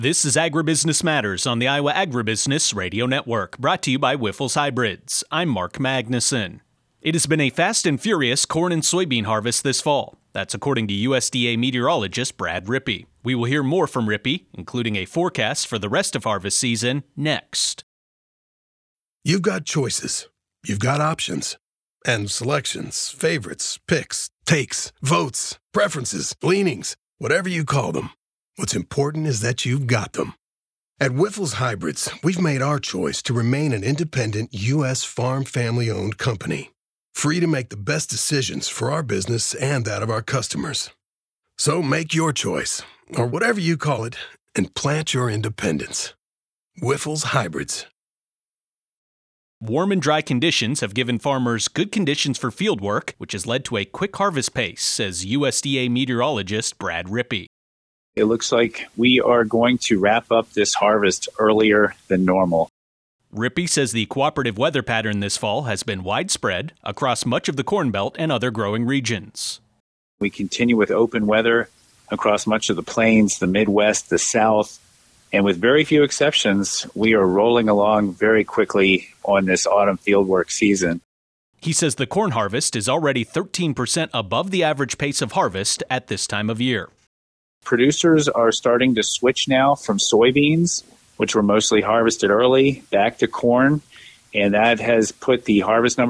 This is Agribusiness Matters on the Iowa Agribusiness Radio Network, brought to you by Wyffels Hybrids. I'm Mark Magnuson. It has been a fast and furious corn and soybean harvest this fall. That's according to USDA meteorologist Brad Rippey. We will hear more from Rippey, including a forecast for the rest of harvest season, next. You've got choices. You've got options. And selections, favorites, picks, takes, votes, preferences, leanings, whatever you call them. What's important is that you've got them. At Wyffels Hybrids, we've made our choice to remain an independent U.S. farm family-owned company, free to make the best decisions for our business and that of our customers. So make your choice, or whatever you call it, and plant your independence. Wyffels Hybrids. Warm and dry conditions have given farmers good conditions for field work, which has led to a quick harvest pace, says USDA meteorologist Brad Rippey. It looks like we are going to wrap up this harvest earlier than normal. Rippey says the cooperative weather pattern this fall has been widespread across much of the Corn Belt and other growing regions. We continue with open weather across much of the plains, the Midwest, the South, and with very few exceptions, we are rolling along very quickly on this autumn fieldwork season. He says the corn harvest is already 13% above the average pace of harvest at this time of year. Producers are starting to switch now from soybeans, which were mostly harvested early, back to corn, and that has put the harvest number